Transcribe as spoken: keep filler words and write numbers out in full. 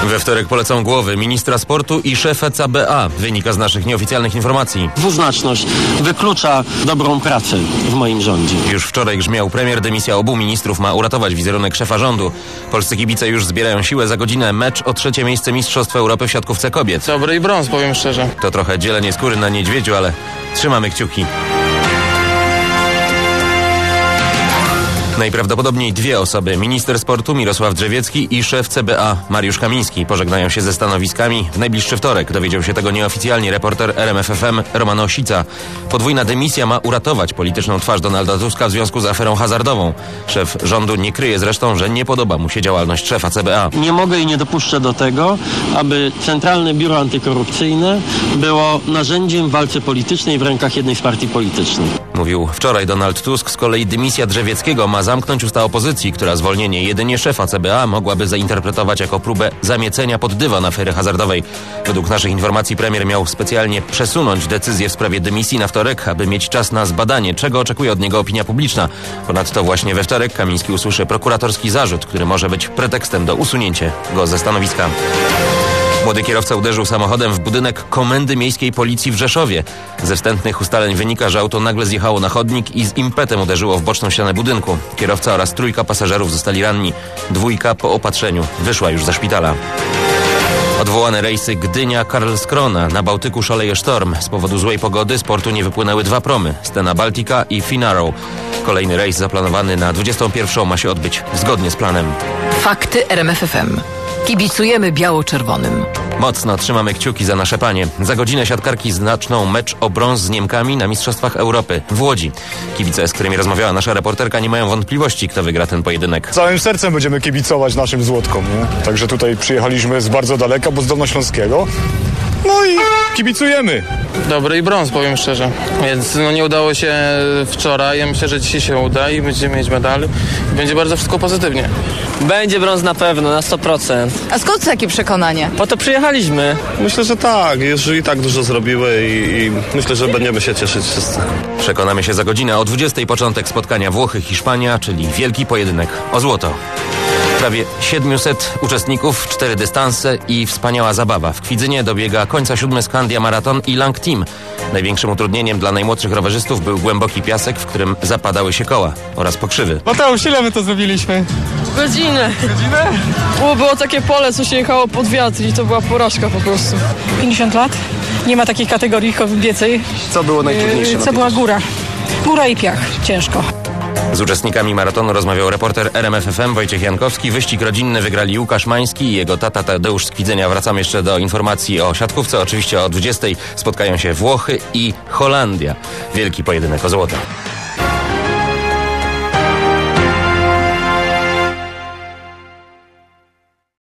We wtorek polecą głowy ministra sportu i szefa C B A. Wynika z naszych nieoficjalnych informacji. Dwuznaczność wyklucza dobrą pracę w moim rządzie. Już wczoraj grzmiał premier, dymisja obu ministrów ma uratować wizerunek szefa rządu. Polscy kibice już zbierają siłę, za godzinę mecz o trzecie miejsce Mistrzostw Europy w siatkówce kobiet. Dobry i brąz, powiem szczerze. To trochę dzielenie skóry na niedźwiedziu, ale trzymamy kciuki. Najprawdopodobniej dwie osoby, minister sportu Mirosław Drzewiecki i szef C B A Mariusz Kamiński, pożegnają się ze stanowiskami w najbliższy wtorek. Dowiedział się tego nieoficjalnie reporter R M F F M Roman Osica. Podwójna dymisja ma uratować polityczną twarz Donalda Tuska w związku z aferą hazardową. Szef rządu nie kryje zresztą, że nie podoba mu się działalność szefa C B A. Nie mogę i nie dopuszczę do tego, aby Centralne Biuro Antykorupcyjne było narzędziem w walce politycznej w rękach jednej z partii politycznych. Mówił wczoraj Donald Tusk. Z kolei dymisja Drzewieckiego ma zamknąć usta opozycji, która zwolnienie jedynie szefa C B A mogłaby zainterpretować jako próbę zamiecenia pod dywan afery hazardowej. Według naszych informacji premier miał specjalnie przesunąć decyzję w sprawie dymisji na wtorek, aby mieć czas na zbadanie, czego oczekuje od niego opinia publiczna. Ponadto właśnie we wtorek Kamiński usłyszy prokuratorski zarzut, który może być pretekstem do usunięcia go ze stanowiska. Młody kierowca uderzył samochodem w budynek Komendy Miejskiej Policji w Rzeszowie. Ze wstępnych ustaleń wynika, że auto nagle zjechało na chodnik i z impetem uderzyło w boczną ścianę budynku. Kierowca oraz trójka pasażerów zostali ranni. Dwójka po opatrzeniu wyszła już ze szpitala. Odwołane rejsy Gdynia-Karlskrona. Na Bałtyku szaleje sztorm. Z powodu złej pogody z portu nie wypłynęły dwa promy. Stena Baltica i Finarrow. Kolejny rejs zaplanowany na dwudziestą pierwszą ma się odbyć zgodnie z planem. Fakty R M F F M. Kibicujemy biało-czerwonym. Mocno trzymamy kciuki za nasze panie. Za godzinę siatkarki zaczną mecz o brąz z Niemkami na Mistrzostwach Europy w Łodzi. Kibice, z którymi rozmawiała nasza reporterka, nie mają wątpliwości, kto wygra ten pojedynek. Całym sercem będziemy kibicować naszym złotkom, nie? Także tutaj przyjechaliśmy z bardzo daleka, bo z Dolnośląskiego. No i kibicujemy. Dobry i brąz, powiem szczerze. Więc no, nie udało się wczoraj. Ja myślę, że dzisiaj się uda i będziemy mieć medal. Będzie bardzo wszystko pozytywnie. Będzie brąz na pewno, na sto procent. A skąd takie przekonanie? Po to przyjechaliśmy. Myślę, że tak. Już i tak dużo zrobiły i, i myślę, że będziemy się cieszyć wszyscy. Przekonamy się za godzinę o dwudziestej. Początek spotkania Włochy-Hiszpania, czyli wielki pojedynek o złoto. Prawie siedmiuset uczestników, cztery dystanse i wspaniała zabawa. W Kwidzynie dobiega końca siódmy Skandia Maraton i Lang Team. Największym utrudnieniem dla najmłodszych rowerzystów był głęboki piasek, w którym zapadały się koła oraz pokrzywy. Mateusz, ile my to zrobiliśmy? Godzinę. Godzinę? Było, było takie pole, co się jechało pod wiatr i to była porażka po prostu. pięćdziesiąt lat. Nie ma takiej kategorii kobiecej. Co było najtrudniejsze? Co była góra. Góra i piach. Ciężko. Z uczestnikami maratonu rozmawiał reporter R M F F M Wojciech Jankowski. Wyścig rodzinny wygrali Łukasz Mański i jego tata Tadeusz z Kwidzenia. Wracam jeszcze do informacji o siatkówce. Oczywiście o dwudziestej spotkają się Włochy i Holandia. Wielki pojedynek o złoto.